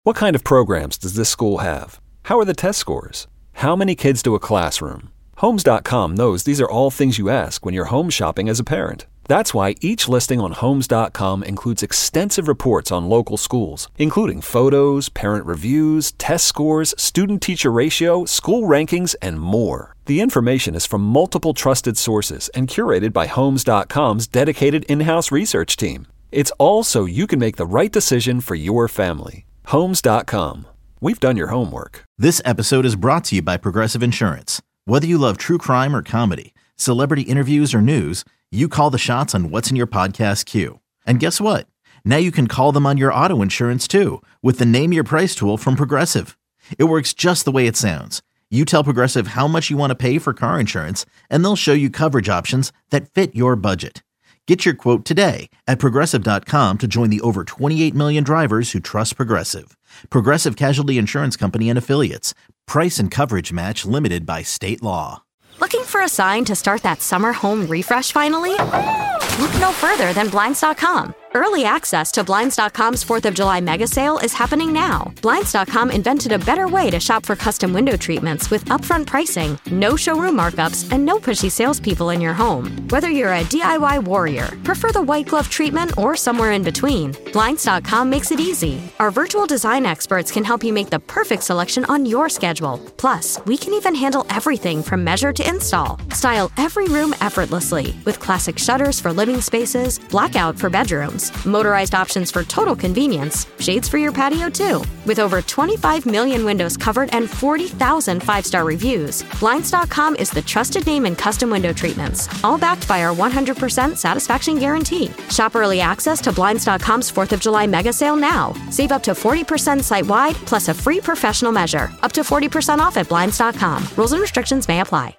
What kind of programs does this school have? How are the test scores? How many kids do a classroom? Homes.com knows these are all things you ask when you're home shopping as a parent. That's why each listing on Homes.com includes extensive reports on local schools, including photos, parent reviews, test scores, student-teacher ratio, school rankings, and more. The information is from multiple trusted sources and curated by Homes.com's dedicated in-house research team. It's all so you can make the right decision for your family. Homes.com. We've done your homework. This episode is brought to you by Progressive Insurance. Whether you love true crime or comedy, celebrity interviews or news, you call the shots on what's in your podcast queue. And guess what? Now you can call them on your auto insurance too with the Name Your Price tool from Progressive. It works just the way it sounds. You tell Progressive how much you want to pay for car insurance, and they'll show you coverage options that fit your budget. Get your quote today at Progressive.com to join the over 28 million drivers who trust Progressive. Progressive Casualty Insurance Company and Affiliates. Price and coverage match limited by state law. Looking for a sign to start that summer home refresh finally? Look no further than Blinds.com. Early access to Blinds.com's 4th of July mega sale is happening now. Blinds.com invented a better way to shop for custom window treatments with upfront pricing, no showroom markups, and no pushy salespeople in your home. Whether you're a DIY warrior, prefer the white glove treatment, or somewhere in between, Blinds.com makes it easy. Our virtual design experts can help you make the perfect selection on your schedule. Plus, we can even handle everything from measure to install. Style every room effortlessly with classic shutters for living spaces, blackout for bedrooms, motorized options for total convenience, shades for your patio too. With over 25 million windows covered and 40,000 five-star reviews, Blinds.com is the trusted name in custom window treatments, all backed by our 100% satisfaction guarantee. Shop early access to Blinds.com's 4th of July mega sale now. Save up to 40% site-wide, plus a free professional measure. Up to 40% off at Blinds.com. Rules and restrictions may apply.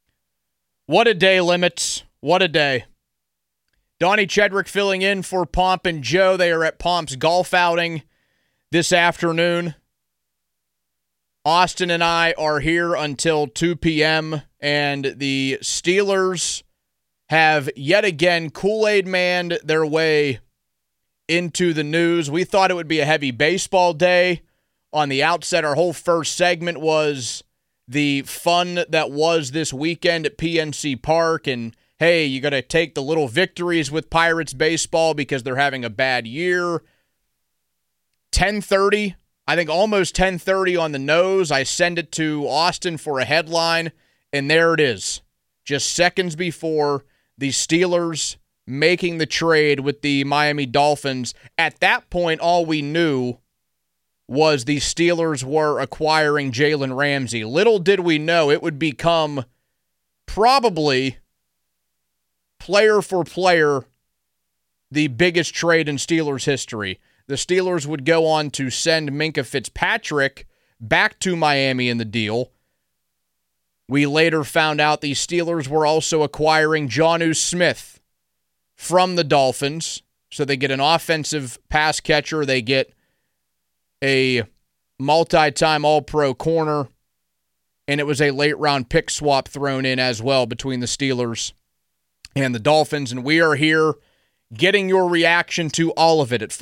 What a day, Limits. What a day. Donnie Chedrick filling in for Pomp and Joe. They are at Pomp's golf outing this afternoon. Austin and I are here until 2 p.m., and the Steelers have yet again Kool-Aid manned their way into the news. We thought it would be a heavy baseball day. On the outset, our whole first segment was the fun that was this weekend at PNC Park, and hey, you got to take the little victories with Pirates baseball because they're having a bad year. 10:30, I think almost 10:30 on the nose. I send it to Austin for a headline, and there it is. Just seconds before the Steelers making the trade with the Miami Dolphins. At that point, all we knew was the Steelers were acquiring Jalen Ramsey. Little did we know it would become probably player for player, the biggest trade in Steelers history. The Steelers would go on to send Minkah Fitzpatrick back to Miami in the deal. We later found out the Steelers were also acquiring Jonnu Smith from the Dolphins. So they get an offensive pass catcher. They get a multi-time All-Pro corner. And it was a late-round pick swap thrown in as well between the Steelers and the Dolphins. And we are here getting your reaction to all of it at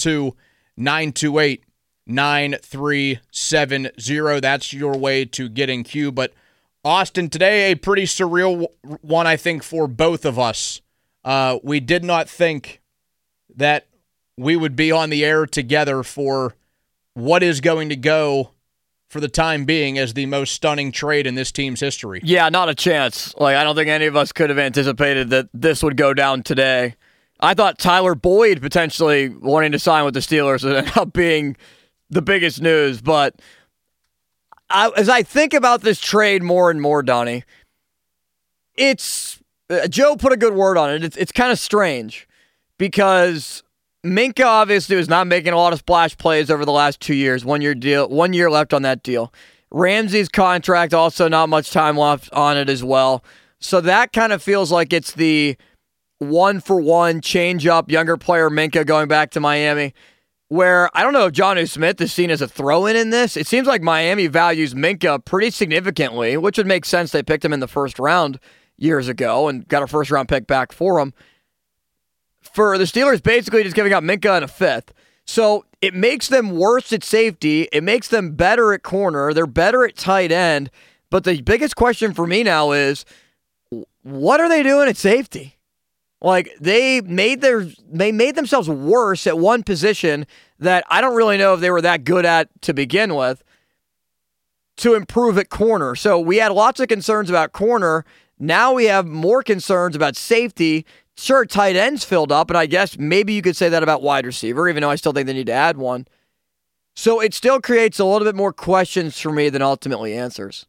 412-928-9370. That's your way to get in queue. But Austin, today a pretty surreal one, I think, for both of us. We did not think that we would be on the air together for what is going to go for the time being as the most stunning trade in this team's history. Yeah, not a chance. I don't think any of us could have anticipated that this would go down today. I thought Tyler Boyd potentially wanting to sign with the Steelers would end up being the biggest news. But as I think about this trade more and more, Donnie, it's Joe put a good word on it. It's kind of strange because Minkah obviously was not making a lot of splash plays over the last 2 years. 1 year deal, 1 year left on that deal. Ramsey's contract also not much time left on it as well. So that kind of feels like it's the one-for-one change-up younger player Minkah going back to Miami, where I don't know if Jonnu Smith is seen as a throw-in in this. It seems like Miami values Minkah pretty significantly, which would make sense. They picked him in the first round years ago and got a first-round pick back for him. For the Steelers, basically just giving up Minkah in a fifth. So it makes them worse at safety. It makes them better at corner. They're better at tight end. But the biggest question for me now is, what are they doing at safety? Like, they made themselves worse at one position that I don't really know if they were that good at to begin with to improve at corner. So we had lots of concerns about corner. Now we have more concerns about safety. Sure, tight end's filled up, and I guess maybe you could say that about wide receiver, even though I still think they need to add one. So it still creates a little bit more questions for me than ultimately answers.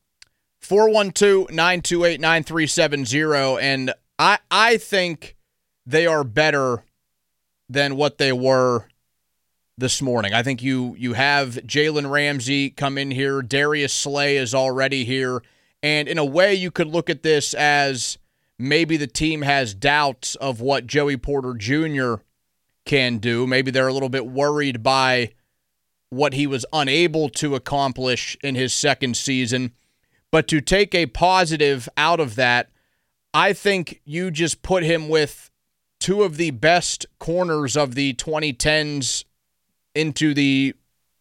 412-928-9370, and I think they are better than what they were this morning. I think you have Jalen Ramsey come in here. Darius Slay is already here. And in a way, you could look at this as maybe the team has doubts of what Joey Porter Jr. can do. Maybe they're a little bit worried by what he was unable to accomplish in his second season. But to take a positive out of that, I think you just put him with two of the best corners of the 2010s into the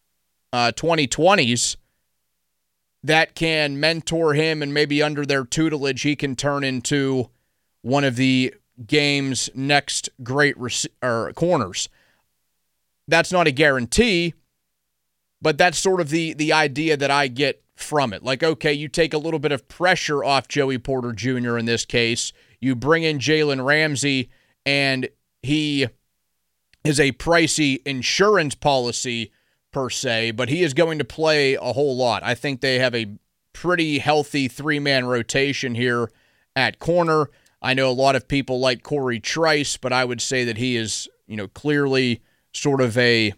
2020s that can mentor him, and maybe under their tutelage he can turn into one of the game's next great corners. That's not a guarantee, but that's sort of the idea that I get from it. Like, okay, you take a little bit of pressure off Joey Porter Jr. in this case. You bring in Jalen Ramsey, and he is a pricey insurance policy per se, but he is going to play a whole lot. I think they have a pretty healthy three-man rotation here at corner. I know a lot of people like Corey Trice, but I would say that he is, clearly sort of a,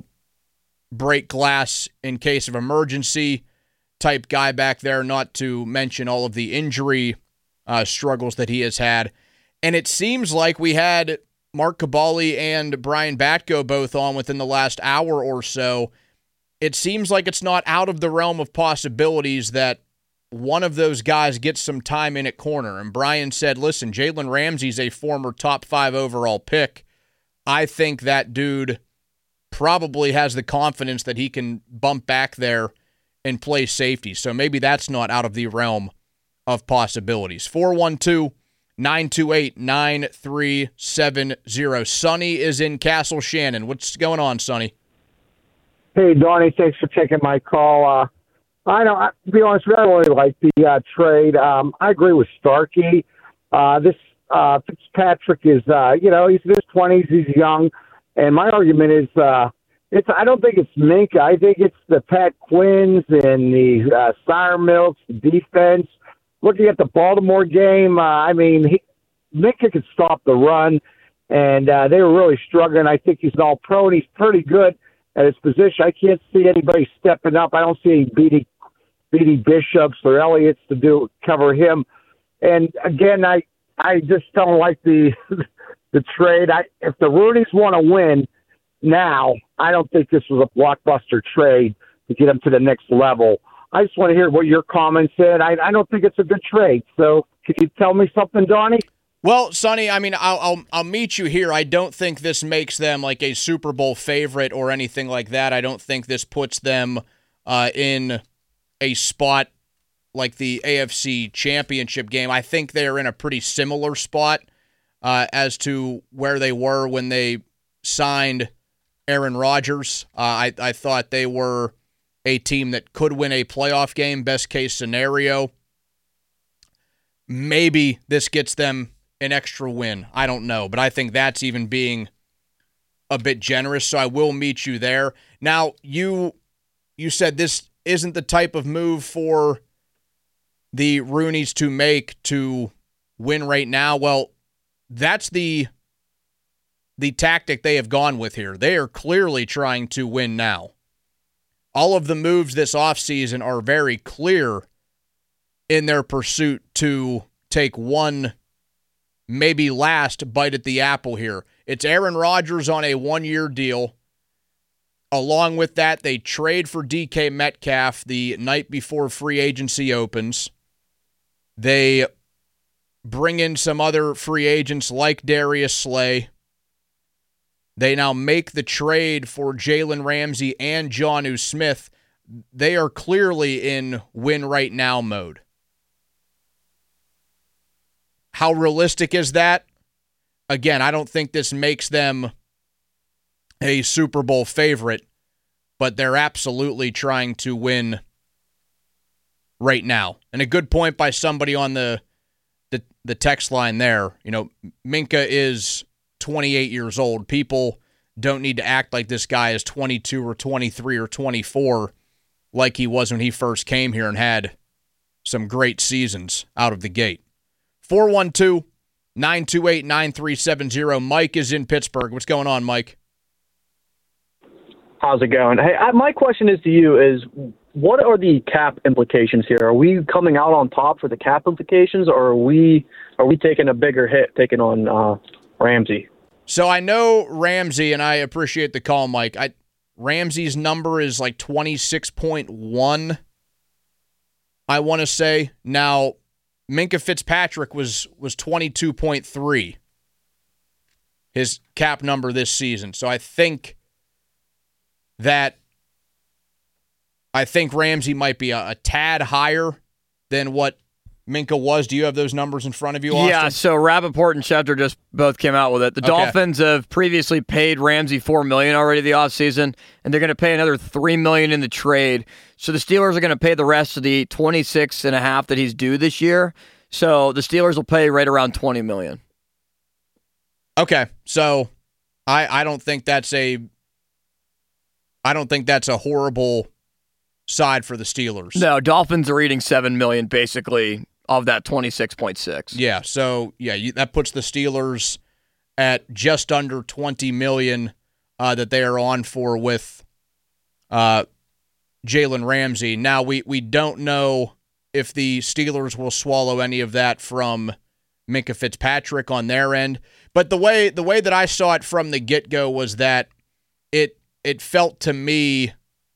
break glass in case of emergency type guy back there, not to mention all of the injury struggles that he has had. And it seems like we had Mark Cabali and Brian Batko both on within the last hour or so. It seems like it's not out of the realm of possibilities that one of those guys gets some time in at corner. And Brian said, listen, Jalen Ramsey's a former top 5 overall pick. I think that dude probably has the confidence that he can bump back there and play safety. So maybe that's not out of the realm of possibilities. 412-928-9370. Sonny is in Castle Shannon. What's going on, Sonny? Hey, Donnie, thanks for taking my call. To be honest, I really like the trade. I agree with Starkey. This Fitzpatrick is, he's in his 20s, he's young, and my argument is, I don't think it's Minkah. I think it's the Pat Quinns and the Sire Milks, the defense. Looking at the Baltimore game, Minkah could stop the run, and they were really struggling. I think he's an all-pro, and he's pretty good at his position. I can't see anybody stepping up. I don't see any Beatty Bishops or Elliott's to cover him. And again, I just don't like the trade. If the Roonies want to win now, I don't think this was a blockbuster trade to get them to the next level. I just want to hear what your comments said. I don't think it's a good trade. So could you tell me something, Donnie? Well, Sonny, I'll meet you here. I don't think this makes them like a Super Bowl favorite or anything like that. I don't think this puts them in a spot like the AFC Championship game. I think they're in a pretty similar spot as to where they were when they signed Aaron Rodgers. I thought they were a team that could win a playoff game, best case scenario. Maybe this gets them an extra win. I don't know, but I think that's even being a bit generous, so I will meet you there. Now, you said this isn't the type of move for the Roonies to make to win right now. Well, that's the tactic they have gone with here. They are clearly trying to win now. All of the moves this offseason are very clear in their pursuit to take one, maybe last bite at the apple here. It's Aaron Rodgers on a 1-year deal. Along with that, they trade for DK Metcalf the night before free agency opens. They bring in some other free agents like Darius Slay. They now make the trade for Jalen Ramsey and Jonnu Smith. They are clearly in win right now mode. How realistic is that? Again, I don't think this makes them a Super Bowl favorite, but they're absolutely trying to win right now. And a good point by somebody on the text line there. You know, Minkah is 28 years old. People don't need to act like this guy is 22 or 23 or 24 like he was when he first came here and had some great seasons out of the gate. 412-928-9370. Mike is in Pittsburgh. What's going on, Mike? How's it going? Hey, my question is to you is, what are the cap implications here? Are we coming out on top for the cap implications, or are we taking a bigger hit taking on Ramsey? So I know Ramsey, and I appreciate the call, Mike. Ramsey's number is like 26.1, I want to say. Now, Minkah Fitzpatrick was 22.3, his cap number this season. So I think Ramsey might be a tad higher than what Minkah was. Do you have those numbers in front of you, Austin? Yeah, so Rappaport and Schefter just both came out with it. The Dolphins have previously paid Ramsey $4 million already the offseason, and they're going to pay another $3 million in the trade. So the Steelers are going to pay the rest of the $26.5 million that he's due this year. So the Steelers will pay right around $20 million. Okay, so I don't think that's a horrible side for the Steelers. No, Dolphins are eating $7 million basically of that 26.6. Yeah, so that puts the Steelers at just under $20 million that they are on for with Jalen Ramsey. Now we don't know if the Steelers will swallow any of that from Minkah Fitzpatrick on their end, but the way that I saw it from the get-go was that it felt to me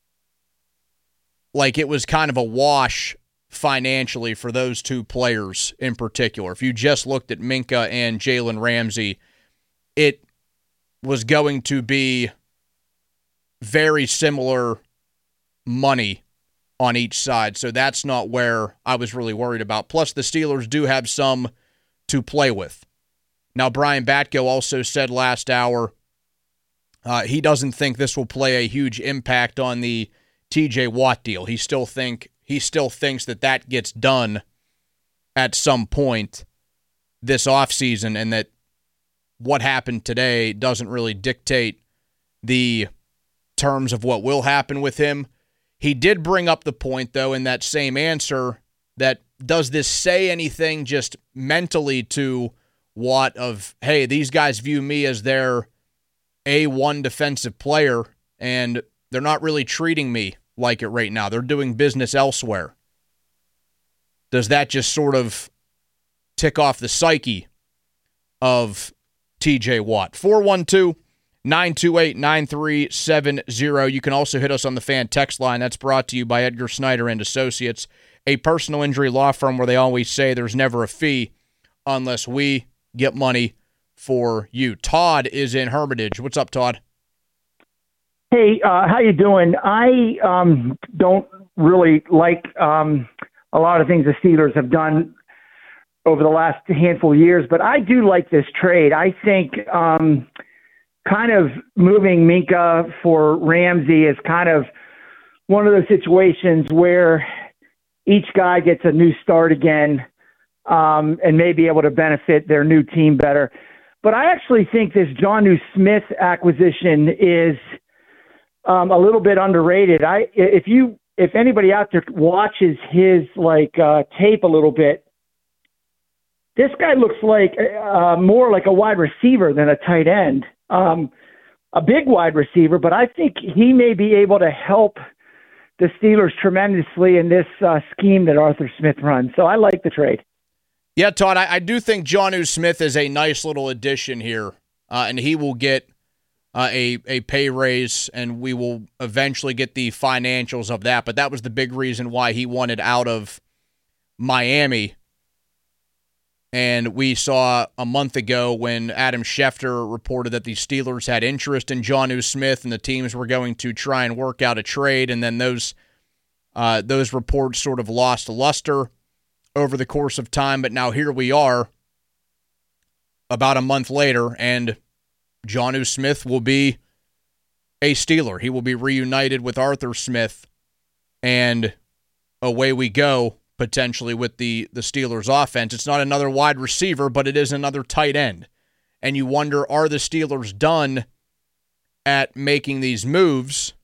like it was kind of a wash financially for those two players in particular. If you just looked at Minkah and Jalen Ramsey, it was going to be very similar money on each side. So that's not where I was really worried about. Plus, the Steelers do have some to play with. Now, Brian Batko also said last hour he doesn't think this will play a huge impact on the TJ Watt deal. He still thinks that gets done at some point this offseason, and that what happened today doesn't really dictate the terms of what will happen with him. He did bring up the point, though, in that same answer, that does this say anything just mentally to Watt of, hey, these guys view me as their A1 defensive player, and they're not really treating me like it right now. They're doing business elsewhere. Does that just sort of tick off the psyche of TJ Watt? 412-928-9370. You can also hit us on the fan text line. That's brought to you by Edgar Snyder and Associates, a personal injury law firm where they always say there's never a fee unless we get money for you. Todd is in Hermitage. What's up, Todd? Hey, how you doing? I don't really like a lot of things the Steelers have done over the last handful of years, but I do like this trade. I think kind of moving Minkah for Ramsey is kind of one of those situations where each guy gets a new start again and may be able to benefit their new team better. But I actually think this Jonnu Smith acquisition is a little bit underrated. If anybody out there watches his tape a little bit, this guy looks like more like a wide receiver than a tight end. A big wide receiver, but I think he may be able to help the Steelers tremendously in this scheme that Arthur Smith runs. So I like the trade. Yeah, Todd, I do think Jonnu Smith is a nice little addition here, and he will get a pay raise, and we will eventually get the financials of that. But that was the big reason why he wanted out of Miami. And we saw a month ago when Adam Schefter reported that the Steelers had interest in Jonnu Smith and the teams were going to try and work out a trade, and then those reports sort of lost luster over the course of time. But now here we are about a month later, and Jonnu Smith will be a Steeler. He will be reunited with Arthur Smith, and away we go, potentially, with the Steelers' offense. It's not another wide receiver, but it is another tight end. And you wonder, are the Steelers done at making these moves?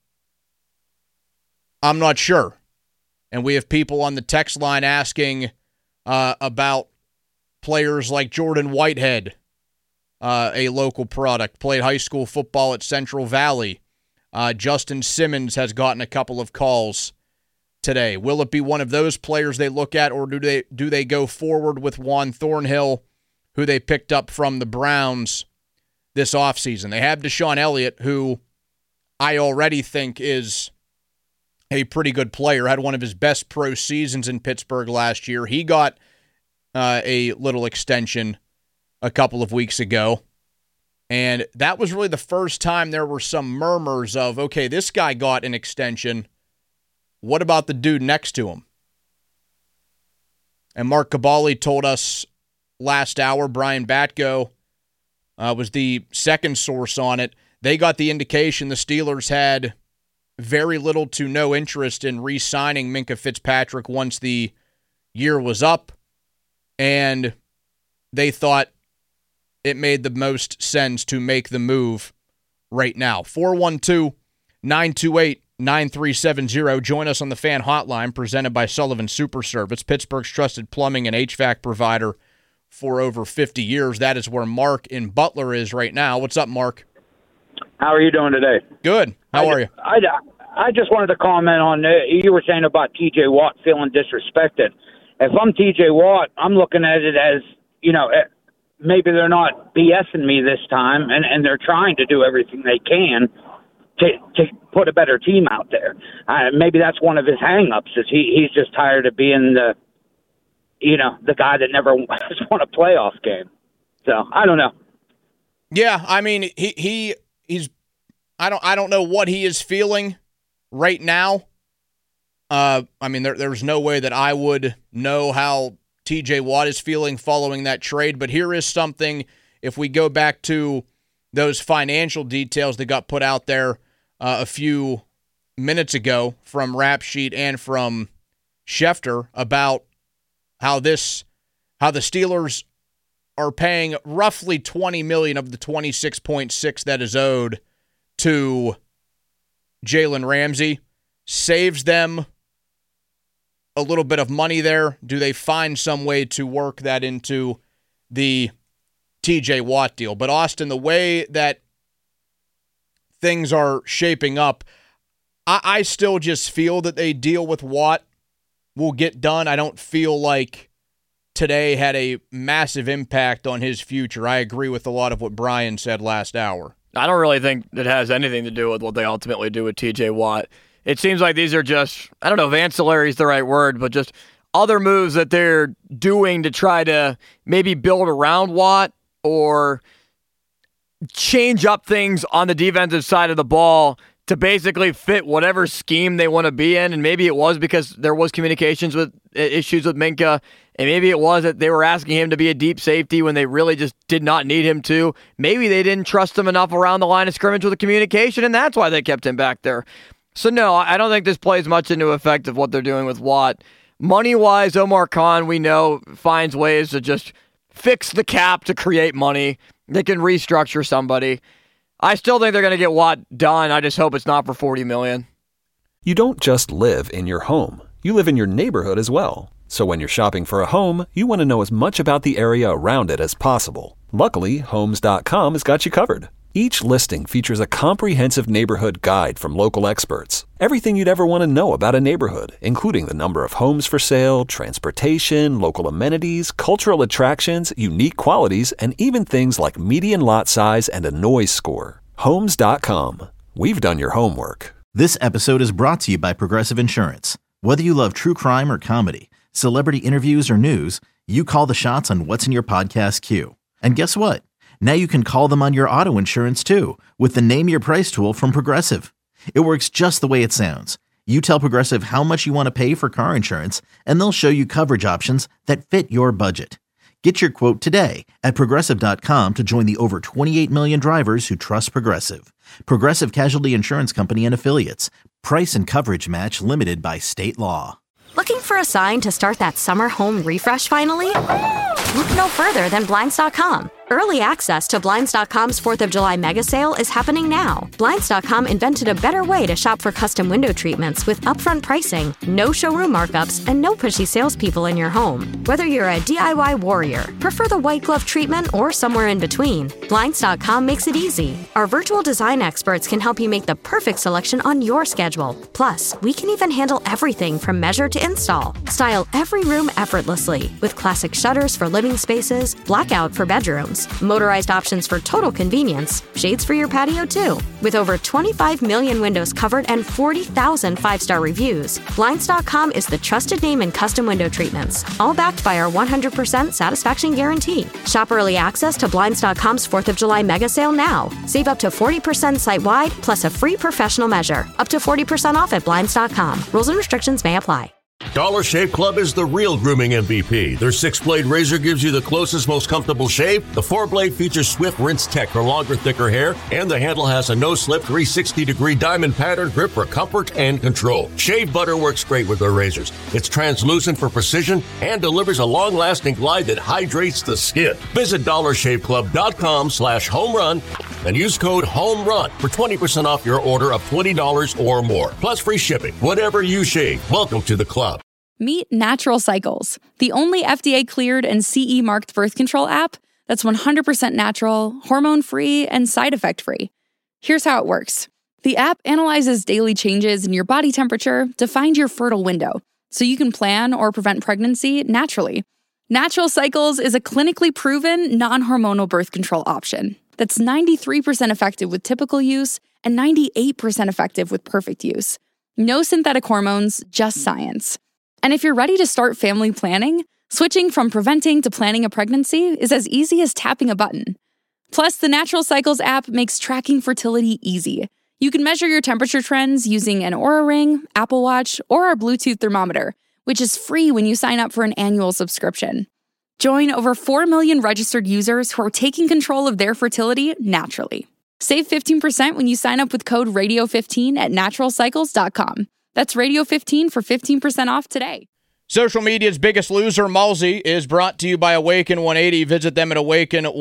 I'm not sure. And we have people on the text line asking about players like Jordan Whitehead, a local product, played high school football at Central Valley. Justin Simmons has gotten a couple of calls today. Will it be one of those players they look at, or do they go forward with Juan Thornhill, who they picked up from the Browns this offseason? They have Deshaun Elliott, who I already think is a pretty good player, had one of his best pro seasons in Pittsburgh last year. He got a little extension a couple of weeks ago, and that was really the first time there were some murmurs of, okay, this guy got an extension. What about the dude next to him? And Mark Caballi told us last hour, Brian Batko was the second source on it. They got the indication the Steelers had very little to no interest in re-signing Minkah Fitzpatrick once the year was up, and they thought it made the most sense to make the move right now. 412-928-9370. Join us on the Fan Hotline, presented by Sullivan Super Service, Pittsburgh's trusted plumbing and HVAC provider for over 50 years. That is where Mark in Butler is right now. What's up, Mark? How are you doing today? Good. How are you? I just wanted to comment on you were saying about T.J. Watt feeling disrespected. If I'm T.J. Watt, I'm looking at it as, maybe they're not BSing me this time, and they're trying to do everything they can to put a better team out there. Maybe that's one of his hang-ups, is he's just tired of being the guy that never won a playoff game. So, I don't know. Yeah, I mean, he's I don't know what he is feeling right now. I mean, there's no way that I would know how T.J. Watt is feeling following that trade, but here is something, if we go back to those financial details that got put out there a few minutes ago from Rap Sheet and from Schefter about how the Steelers are paying roughly $20 million of the $26.6 that is owed to Jalen Ramsey, saves them a little bit of money there. Do they find some way to work that into the T.J. Watt deal? But Austin, the way that things are shaping up, I still just feel that a deal with Watt will get done. I don't feel like today had a massive impact on his future. I agree with a lot of what Brian said last hour. I don't really think it has anything to do with what they ultimately do with T.J. Watt. It seems like these are just, I don't know if ancillary is the right word, but just other moves that they're doing to try to maybe build around Watt or change up things on the defensive side of the ball to basically fit whatever scheme they want to be in. And maybe it was because there was communications with issues with Minkah, and maybe it was that they were asking him to be a deep safety when they really just did not need him to. Maybe they didn't trust him enough around the line of scrimmage with the communication, and that's why they kept him back there. So no, I don't think this plays much into effect of what they're doing with Watt. Money-wise, Omar Khan, we know, finds ways to just fix the cap to create money. They can restructure somebody. I still think they're going to get Watt done. I just hope it's not for $40 million. You don't just live in your home. You live in your neighborhood as well. So when you're shopping for a home, you want to know as much about the area around it as possible. Luckily, Homes.com has got you covered. Each listing features a comprehensive neighborhood guide from local experts. Everything you'd ever want to know about a neighborhood, including the number of homes for sale, transportation, local amenities, cultural attractions, unique qualities, and even things like median lot size and a noise score. Homes.com. We've done your homework. This episode is brought to you by Progressive Insurance. Whether you love true crime or comedy, celebrity interviews, or news, you call the shots on what's in your podcast queue. And guess what? Now you can call them on your auto insurance too with the Name Your Price tool from Progressive. It works just the way it sounds. You tell Progressive how much you want to pay for car insurance, and they'll show you coverage options that fit your budget. Get your quote today at Progressive.com to join the over 28 million drivers who trust Progressive. Progressive Casualty Insurance Company and Affiliates. Price and coverage match limited by state law. Looking for a sign to start that summer home refresh finally? Look no further than Blinds.com. Early access to Blinds.com's 4th of July mega sale is happening now. Blinds.com invented a better way to shop for custom window treatments with upfront pricing, no showroom markups, and no pushy salespeople in your home. Whether you're a DIY warrior, prefer the white glove treatment, or somewhere in between, Blinds.com makes it easy. Our virtual design experts can help you make the perfect selection on your schedule. Plus, we can even handle everything from measure to install. Style every room effortlessly with classic shutters for living spaces, blackout for bedrooms, motorized options for total convenience, shades for your patio too. With over 25 million windows covered and 40,000 5-star reviews, Blinds.com is the trusted name in custom window treatments, all backed by our 100% satisfaction guarantee. Shop early access to Blinds.com's 4th of July mega sale now. Save up to 40% site-wide, plus a free professional measure. Up to 40% off at Blinds.com. Rules and restrictions may apply. Dollar Shave Club is the real grooming MVP. Their 6-blade razor gives you the closest, most comfortable shave. The 4-blade features swift rinse tech for longer, thicker hair, and the handle has a no-slip 360-degree diamond pattern grip for comfort and control. Shave butter works great with their razors. It's translucent for precision and delivers a long-lasting glide that hydrates the skin. Visit DollarShaveClub.com/homerun and use code HOMERUN for 20% off your order of $20 or more, plus free shipping. Whatever you shave, welcome to the club. Meet Natural Cycles, the only FDA-cleared and CE-marked birth control app that's 100% natural, hormone-free, and side effect-free. Here's how it works. The app analyzes daily changes in your body temperature to find your fertile window, so you can plan or prevent pregnancy naturally. Natural Cycles is a clinically proven, non-hormonal birth control option that's 93% effective with typical use and 98% effective with perfect use. No synthetic hormones, just science. And if you're ready to start family planning, switching from preventing to planning a pregnancy is as easy as tapping a button. Plus, the Natural Cycles app makes tracking fertility easy. You can measure your temperature trends using an Oura Ring, Apple Watch, or our Bluetooth thermometer, which is free when you sign up for an annual subscription. Join over 4 million registered users who are taking control of their fertility naturally. Save 15% when you sign up with code RADIO15 at naturalcycles.com. That's Radio15 for 15% off today. Social media's biggest loser, Malzi, is brought to you by Awaken 180. Visit them at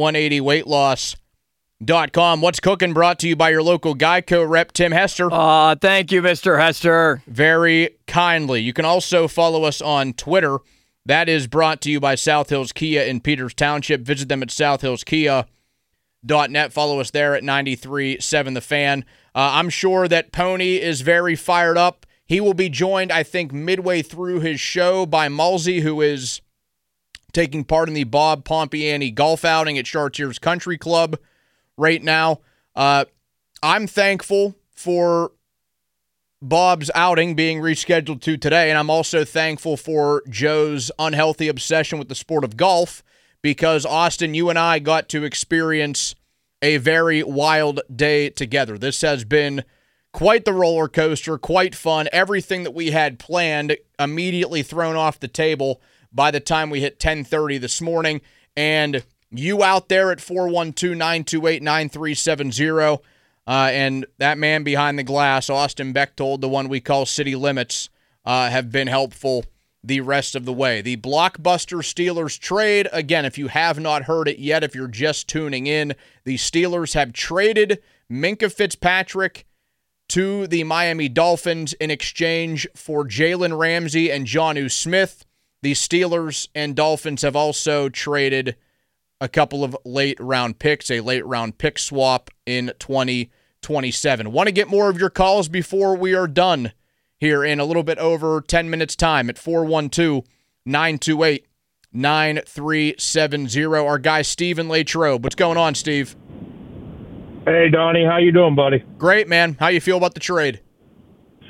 awaken180weightloss.com. What's Cooking brought to you by your local Geico rep, Tim Hester. Thank you, Mr. Hester. Very kindly. You can also follow us on Twitter. That is brought to you by South Hills Kia in Peters Township. Visit them at southhillskia.net. Follow us there at 93.7 The Fan. I'm sure that Pony is very fired up. He will be joined, I think, midway through his show by Malzi, who is taking part in the Bob Pompiani golf outing at Chartiers Country Club right now. I'm thankful for Bob's outing being rescheduled to today, and I'm also thankful for Joe's unhealthy obsession with the sport of golf because, Austin, you and I got to experience a very wild day together. This has been quite the roller coaster, quite fun. Everything that we had planned immediately thrown off the table by the time we hit 10:30 this morning. And you out there at 412-928-9370, and that man behind the glass, Austin Bechtold, the one we call City Limits, have been helpful the rest of the way. The Blockbuster Steelers trade, again, if you have not heard it yet, if you're just tuning in, the Steelers have traded Minkah Fitzpatrick to the Miami Dolphins in exchange for Jalen Ramsey and Jonnu Smith. The Steelers and Dolphins have also traded a couple of late-round picks, a late-round pick swap in 2027. Want to get more of your calls before we are done here in a little bit over 10 minutes' time at 412-928-9370. Our guy, Stephen Latrobe. What's going on, Steve? Hey, Donnie. How you doing, buddy? Great, man. How you feel about the trade?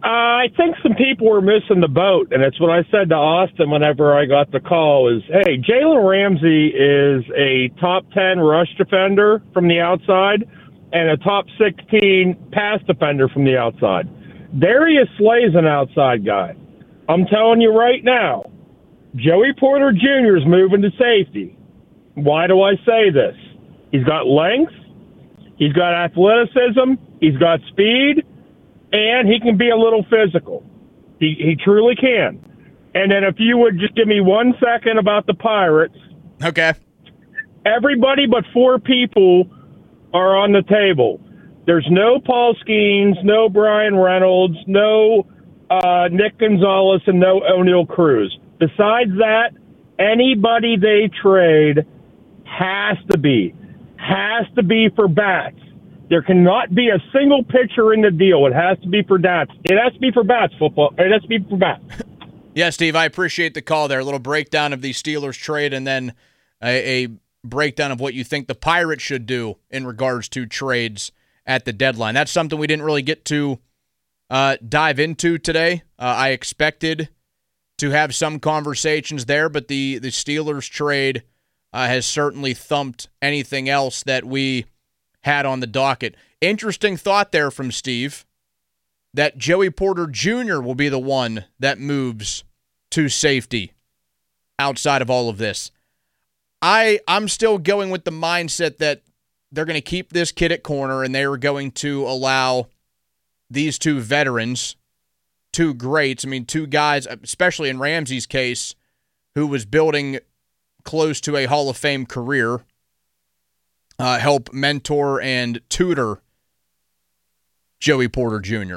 I think some people were missing the boat, and it's what I said to Austin whenever I got the call is, hey, Jalen Ramsey is a top 10 rush defender from the outside and a top 16 pass defender from the outside. Darius Slay's an outside guy. I'm telling you right now, Joey Porter Jr. is moving to safety. Why do I say this? He's got length, he's got athleticism, he's got speed, and he can be a little physical. He truly can. And then if you would just give me 1 second about the Pirates. Okay. Everybody but 4 people are on the table. There's no Paul Skeens, no Brian Reynolds, no Nick Gonzalez, and no O'Neal Cruz. Besides that, anybody they trade has to be for bats. There cannot be a single pitcher in the deal. It has to be for bats. It has to be for bats, football. It has to be for bats. Yeah, Steve, I appreciate the call there. A little breakdown of the Steelers trade and then a breakdown of what you think the Pirates should do in regards to trades at the deadline. That's something we didn't really get to dive into today. I expected to have some conversations there, but the Steelers trade has certainly thumped anything else that we had on the docket. Interesting thought there from Steve that Joey Porter Jr. will be the one that moves to safety outside of all of this. I'm still going with the mindset that they're going to keep this kid at corner and they are going to allow these 2 veterans, 2 greats, 2 guys, especially in Ramsey's case, who was building close to a Hall of Fame career, help mentor and tutor Joey Porter Jr.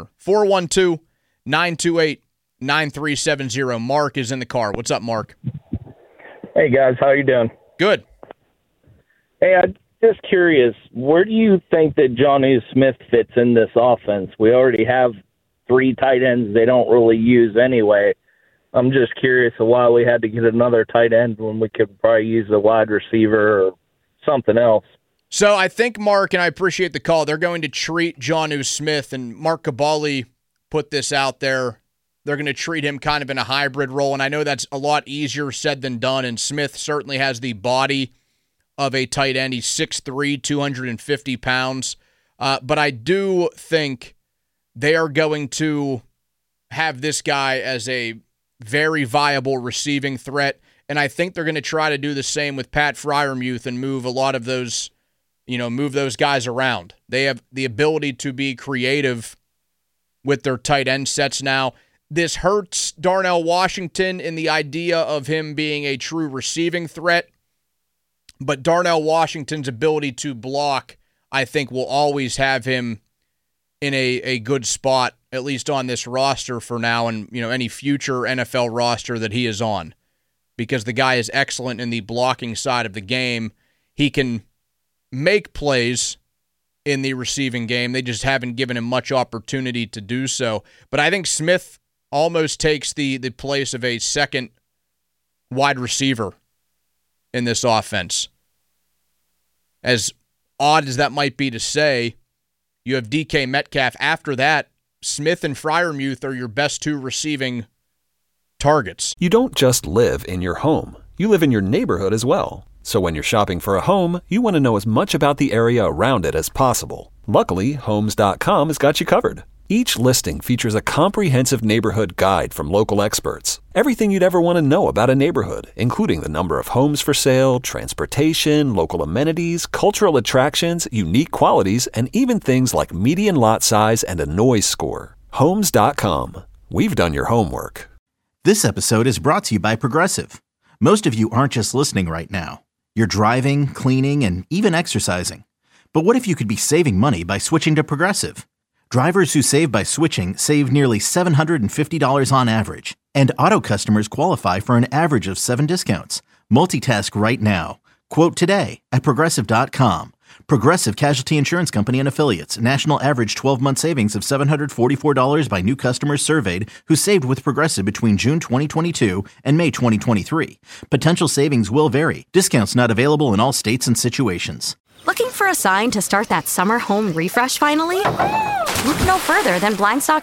412-928-9370. Mark is in the car. What's up, Mark? Hey, guys. How you doing? Good. Hey, I'm just curious, where do you think that Jonnu Smith fits in this offense? We already have 3 tight ends they don't really use anyway. I'm just curious why we had to get another tight end when we could probably use a wide receiver or something else. So I think, Mark, and I appreciate the call, they're going to treat Jonnu Smith, and Mark Cabali put this out there, they're going to treat him kind of in a hybrid role, and I know that's a lot easier said than done, and Smith certainly has the body of a tight end. He's 6'3", 250 pounds, but I do think they are going to have this guy as a very viable receiving threat, and I think they're going to try to do the same with Pat Freiermuth and move a lot of those, move those guys around. They have the ability to be creative with their tight end sets now. This hurts Darnell Washington in the idea of him being a true receiving threat, but Darnell Washington's ability to block, I think, will always have him in a good spot, at least on this roster for now, and any future NFL roster that he is on, because the guy is excellent in the blocking side of the game. He can make plays in the receiving game. They just haven't given him much opportunity to do so. But I think Smith almost takes the place of a second wide receiver in this offense. As odd as that might be to say, you have DK Metcalf. After that, Smith and Freiermuth are your best 2 receiving targets. You don't just live in your home. You live in your neighborhood as well. So when you're shopping for a home, you want to know as much about the area around it as possible. Luckily, Homes.com has got you covered. Each listing features a comprehensive neighborhood guide from local experts. Everything you'd ever want to know about a neighborhood, including the number of homes for sale, transportation, local amenities, cultural attractions, unique qualities, and even things like median lot size and a noise score. Homes.com. We've done your homework. This episode is brought to you by Progressive. Most of you aren't just listening right now. You're driving, cleaning, and even exercising. But what if you could be saving money by switching to Progressive? Drivers who save by switching save nearly $750 on average. And auto customers qualify for an average of 7 discounts. Multitask right now. Quote today at Progressive.com. Progressive Casualty Insurance Company and Affiliates. National average 12-month savings of $744 by new customers surveyed who saved with Progressive between June 2022 and May 2023. Potential savings will vary. Discounts not available in all states and situations. Looking for a sign to start that summer home refresh finally? Look no further than Blinds.com.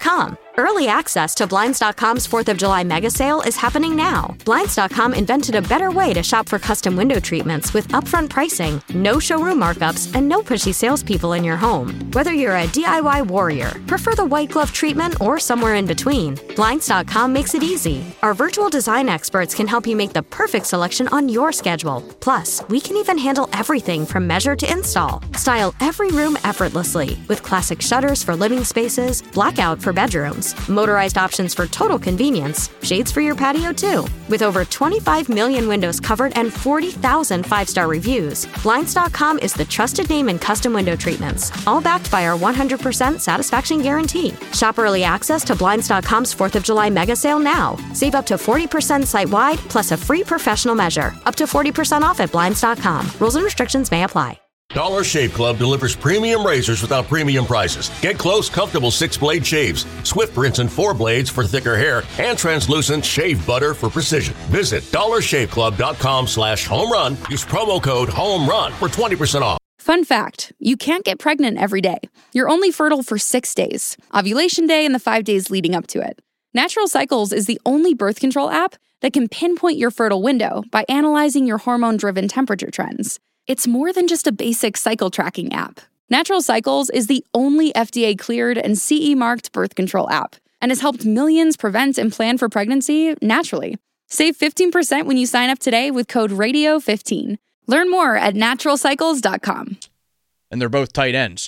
Early access to Blinds.com's 4th of July mega sale is happening now. Blinds.com invented a better way to shop for custom window treatments with upfront pricing, no showroom markups, and no pushy salespeople in your home. Whether you're a DIY warrior, prefer the white glove treatment, or somewhere in between, Blinds.com makes it easy. Our virtual design experts can help you make the perfect selection on your schedule. Plus, we can even handle everything from measure to install. Style every room effortlessly with classic shutters for living spaces, blackout for bedrooms, motorized options for total convenience, shades for your patio too. With over 25 million windows covered and 40,000 5-star reviews, Blinds.com is the trusted name in custom window treatments, all backed by our 100% satisfaction guarantee. Shop early access to Blinds.com's 4th of July mega sale now. Save up to 40% site-wide, plus a free professional measure. Up to 40% off at Blinds.com. Rules and restrictions may apply. Dollar Shave Club delivers premium razors without premium prices. Get close, comfortable 6-blade shaves, Swift rinse and 4 blades for thicker hair, and translucent shave butter for precision. Visit dollarshaveclub.com/home-run. Use promo code HOME-RUN for 20% off. Fun fact, you can't get pregnant every day. You're only fertile for 6 days, ovulation day and the 5 days leading up to it. Natural Cycles is the only birth control app that can pinpoint your fertile window by analyzing your hormone-driven temperature trends. It's more than just a basic cycle tracking app. Natural Cycles is the only FDA-cleared and CE-marked birth control app and has helped millions prevent and plan for pregnancy naturally. Save 15% when you sign up today with code RADIO15. Learn more at naturalcycles.com. And they're both tight ends.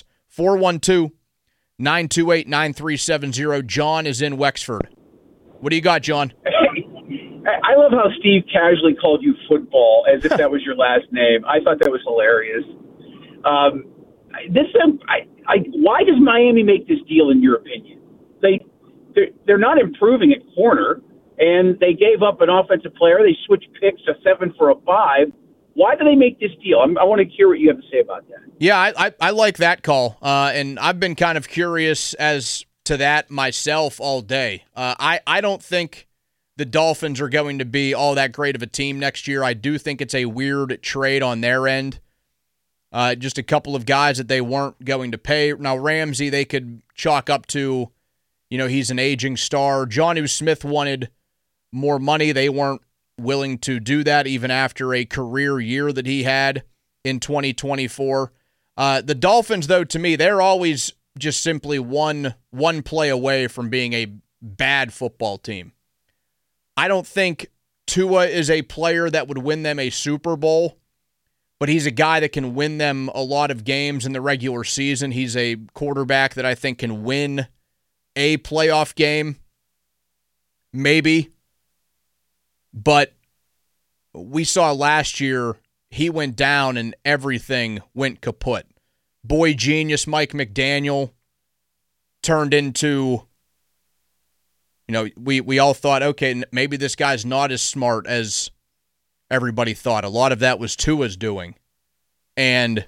412-928-9370. John is in Wexford. What do you got, John? I love how Steve casually called you football as if that was your last name. I thought that was hilarious. Why does Miami make this deal, in your opinion? They're not improving at corner, and they gave up an offensive player. They switched picks, a 7 for a 5. Why do they make this deal? I want to hear what you have to say about that. Yeah, I like that call, and I've been kind of curious as to that myself all day. I don't think the Dolphins are going to be all that great of a team next year. I do think it's a weird trade on their end. Just a couple of guys that they weren't going to pay. Now, Ramsey, they could chalk up to, he's an aging star. Jonnu Smith wanted more money. They weren't willing to do that even after a career year that he had in 2024. The Dolphins, though, to me, they're always just simply one play away from being a bad football team. I don't think Tua is a player that would win them a Super Bowl, but he's a guy that can win them a lot of games in the regular season. He's a quarterback that I think can win a playoff game, maybe. But we saw last year he went down and everything went kaput. Boy genius Mike McDaniel turned into, we all thought, okay, maybe this guy's not as smart as everybody thought. A lot of that was Tua's doing. And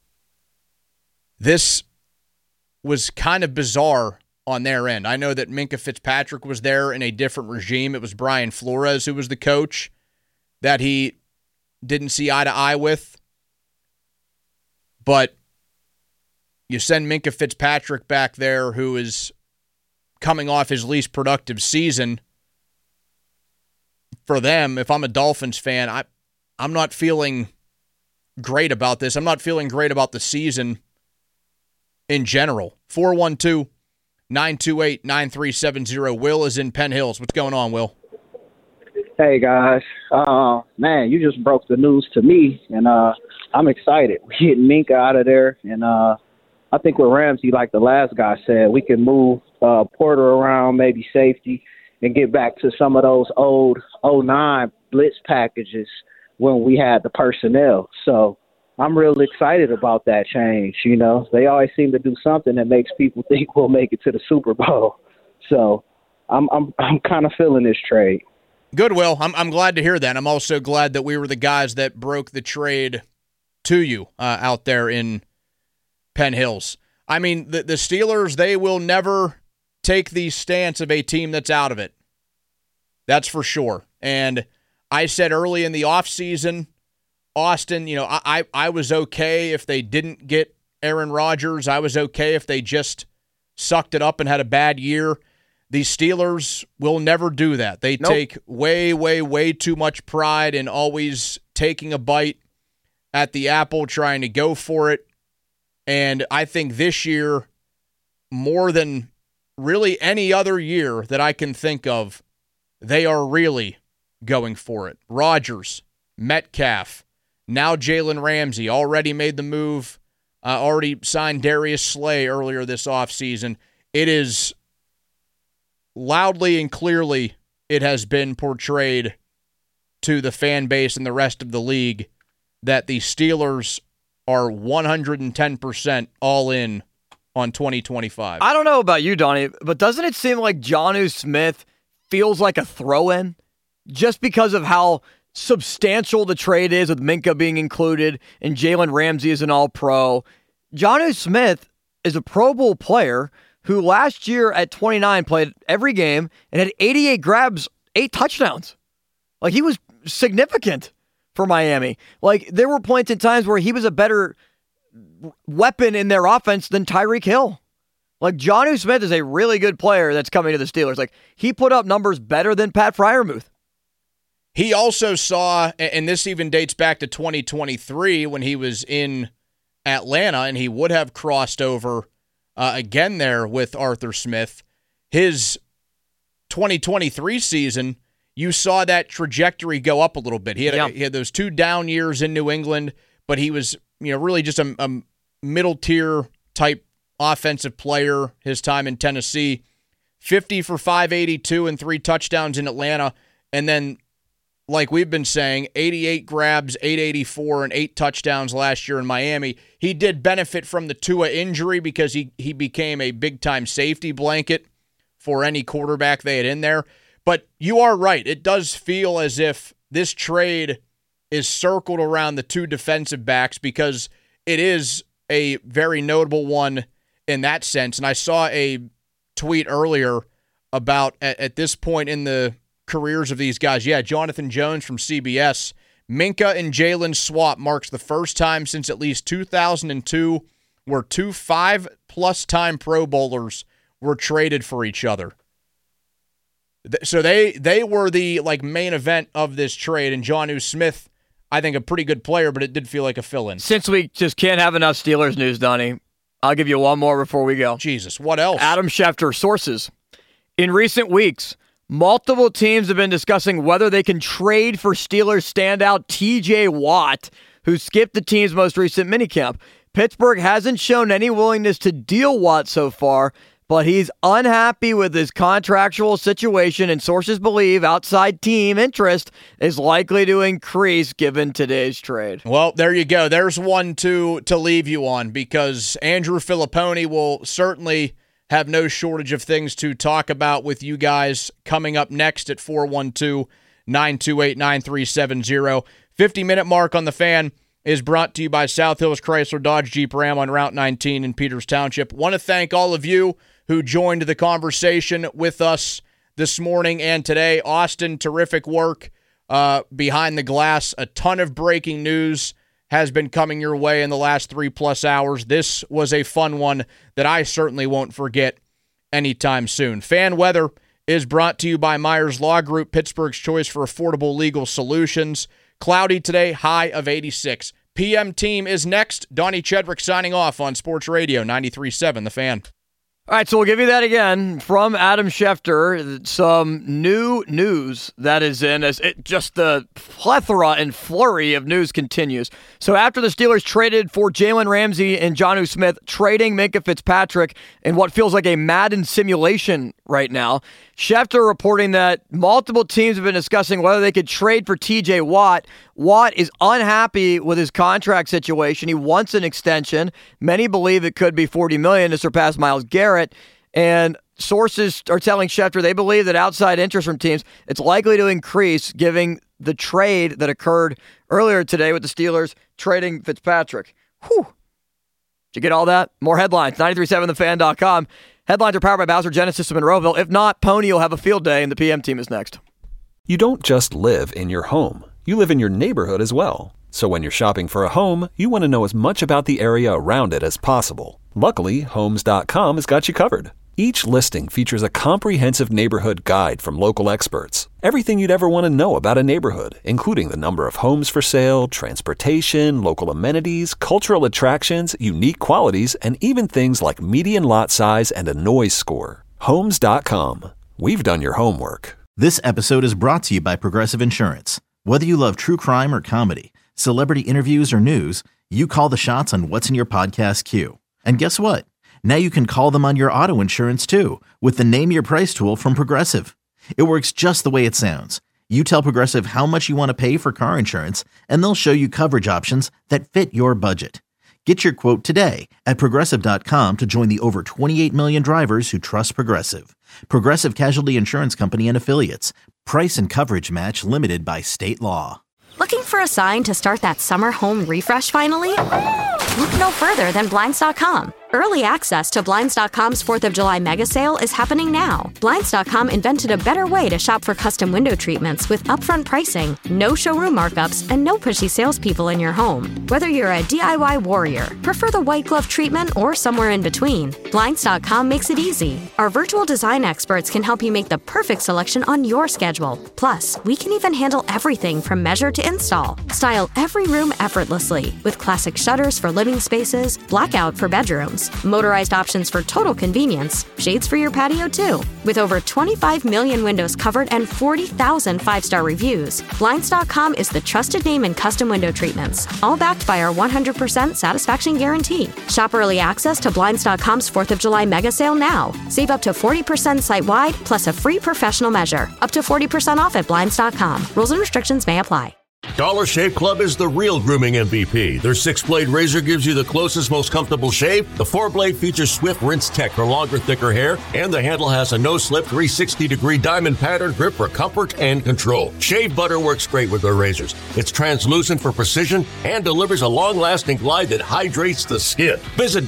this was kind of bizarre on their end. I know that Minkah Fitzpatrick was there in a different regime. It was Brian Flores who was the coach that he didn't see eye to eye with. But you send Minkah Fitzpatrick back there, who is coming off his least productive season. For them, if I'm a Dolphins fan, I'm not feeling great about this. I'm not feeling great about the season in general. 412-928-9370. Will is in Penn Hills. What's going on, Will? Hey, guys. Man, you just broke the news to me, and I'm excited. We're getting Minkah out of there, and I think with Ramsey, like the last guy said, we can move Porter around, maybe safety, and get back to some of those old 09 blitz packages when we had the personnel. So I'm really excited about that change. They always seem to do something that makes people think we'll make it to the Super Bowl. So I'm kind of feeling this trade. Good, Will. I'm glad to hear that. I'm also glad that we were the guys that broke the trade to you out there in Penn Hills. I mean, the Steelers, they will never take the stance of a team that's out of it. That's for sure. And I said early in the offseason, Austin, I was okay if they didn't get Aaron Rodgers. I was okay if they just sucked it up and had a bad year. The Steelers will never do that. They take way, way, way too much pride in always taking a bite at the apple, trying to go for it. And I think this year, more than really any other year that I can think of, they are really going for it. Rodgers, Metcalf, now Jalen Ramsey already made the move, already signed Darius Slay earlier this offseason. It is loudly and clearly, it has been portrayed to the fan base and the rest of the league that the Steelers are 110% all in on 2025. I don't know about you, Donnie, but doesn't it seem like Jonnu Smith feels like a throw-in just because of how substantial the trade is with Minkah being included and Jalen Ramsey is an all-pro? Jonnu Smith is a Pro Bowl player who last year at 29 played every game and had 88 grabs, 8 touchdowns. Like, he was significant for Miami. Like, there were points in times where he was a better weapon in their offense than Tyreek Hill. Like, Jonnu Smith is a really good player that's coming to the Steelers. Like, he put up numbers better than Pat Freiermuth. He also saw, and this even dates back to 2023 when he was in Atlanta, and he would have crossed over again there with Arthur Smith. His 2023 season, you saw that trajectory go up a little bit. He had those 2 down years in New England, but he was really just a middle-tier type offensive player his time in Tennessee. 50 for 582 and 3 touchdowns in Atlanta, and then, like we've been saying, 88 grabs, 884, and 8 touchdowns last year in Miami. He did benefit from the Tua injury because he became a big-time safety blanket for any quarterback they had in there. But you are right. It does feel as if this trade is circled around the 2 defensive backs because it is a very notable one in that sense. And I saw a tweet earlier about, at this point in the careers of these guys, Jonathan Jones from CBS, Minkah and Jalen swap marks the first time since at least 2002 where 2 5+ time Pro Bowlers were traded for each other. So they were the main event of this trade, and Jonnu Smith, I think, a pretty good player, but it did feel like a fill-in. Since we just can't have enough Steelers news, Donnie, I'll give you one more before we go. Jesus, what else? Adam Schefter, sources. In recent weeks, multiple teams have been discussing whether they can trade for Steelers standout TJ Watt, who skipped the team's most recent minicamp. Pittsburgh hasn't shown any willingness to deal Watt so far, but he's unhappy with his contractual situation, and sources believe outside team interest is likely to increase given today's trade. Well, there you go. There's one to leave you on, because Andrew Filippone will certainly have no shortage of things to talk about with you guys coming up next at 412-928-9370. 50-minute mark on the Fan is brought to you by South Hills Chrysler Dodge Jeep Ram on Route 19 in Peters Township. Want to thank all of you who joined the conversation with us this morning and today. Austin, terrific work behind the glass. A ton of breaking news has been coming your way in the last 3+ hours. This was a fun one that I certainly won't forget anytime soon. Fan weather is brought to you by Myers Law Group, Pittsburgh's choice for affordable legal solutions. Cloudy today, high of 86. PM Team is next. Donnie Chedrick signing off on Sports Radio 93.7 The Fan. All right, so we'll give you that again from Adam Schefter. Some new news that is in as just the plethora and flurry of news continues. So after the Steelers traded for Jalen Ramsey and Jonnu Smith, trading Minkah Fitzpatrick in what feels like a Madden simulation right now, Schefter reporting that multiple teams have been discussing whether they could trade for TJ Watt. Watt is unhappy with his contract situation. He wants an extension. Many believe it could be $40 million to surpass Myles Garrett. And sources are telling Schefter they believe that outside interest from teams, it's likely to increase given the trade that occurred earlier today with the Steelers trading Fitzpatrick. Whew. Did you get all that? More headlines, 937thefan.com. Headlines are powered by Bowser Genesis of Monroeville. If not, Pony will have a field day, and the PM Team is next. You don't just live in your home. You live in your neighborhood as well. So when you're shopping for a home, you want to know as much about the area around it as possible. Luckily, Homes.com has got you covered. Each listing features a comprehensive neighborhood guide from local experts. Everything you'd ever want to know about a neighborhood, including the number of homes for sale, transportation, local amenities, cultural attractions, unique qualities, and even things like median lot size and a noise score. Homes.com. We've done your homework. This episode is brought to you by Progressive Insurance. Whether you love true crime or comedy, celebrity interviews or news, you call the shots on what's in your podcast queue. And guess what? Now you can call them on your auto insurance too with the Name Your Price tool from Progressive. It works just the way it sounds. You tell Progressive how much you want to pay for car insurance, and they'll show you coverage options that fit your budget. Get your quote today at Progressive.com to join the over 28 million drivers who trust Progressive. Progressive Casualty Insurance Company and Affiliates. Price and coverage match limited by state law. Looking for a sign to start that summer home refresh finally? Look no further than Blinds.com. Early access to Blinds.com's 4th of July mega sale is happening now. Blinds.com invented a better way to shop for custom window treatments with upfront pricing, no showroom markups, and no pushy salespeople in your home. Whether you're a DIY warrior, prefer the white glove treatment, or somewhere in between, Blinds.com makes it easy. Our virtual design experts can help you make the perfect selection on your schedule. Plus, we can even handle everything from measure to install. Style every room effortlessly with classic shutters for living spaces, blackout for bedrooms, motorized options for total convenience, shades for your patio too. With over 25 million windows covered and 40,000 5-star reviews, Blinds.com is the trusted name in custom window treatments, all backed by our 100% satisfaction guarantee. Shop early access to Blinds.com's 4th of July mega sale now. Save up to 40% site-wide, plus a free professional measure. Up to 40% off at Blinds.com. Rules and restrictions may apply. Dollar Shave Club is the real grooming MVP. Their 6-blade razor gives you the closest, most comfortable shave. The 4-blade features swift rinse tech for longer, thicker hair, and the handle has a no-slip 360-degree diamond pattern grip for comfort and control. Shave butter works great with their razors. It's translucent for precision and delivers a long-lasting glide that hydrates the skin. Visit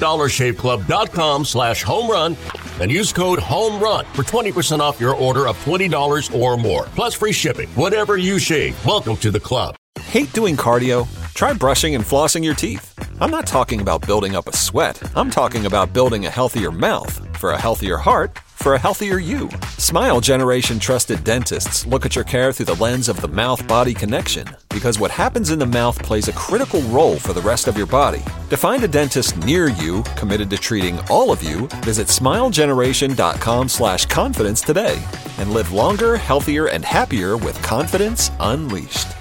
DollarShaveClub.com/homerun and use code HOMERUN for 20% off your order of $20 or more, plus free shipping. Whatever you shave, welcome to the club. Hate doing cardio? Try brushing and flossing your teeth. I'm not talking about building up a sweat. I'm talking about building a healthier mouth for a healthier heart for a healthier you. Smile Generation trusted dentists look at your care through the lens of the mouth-body connection, because what happens in the mouth plays a critical role for the rest of your body. To find a dentist near you committed to treating all of you, visit smilegeneration.com/confidence today and live longer, healthier, and happier with confidence unleashed.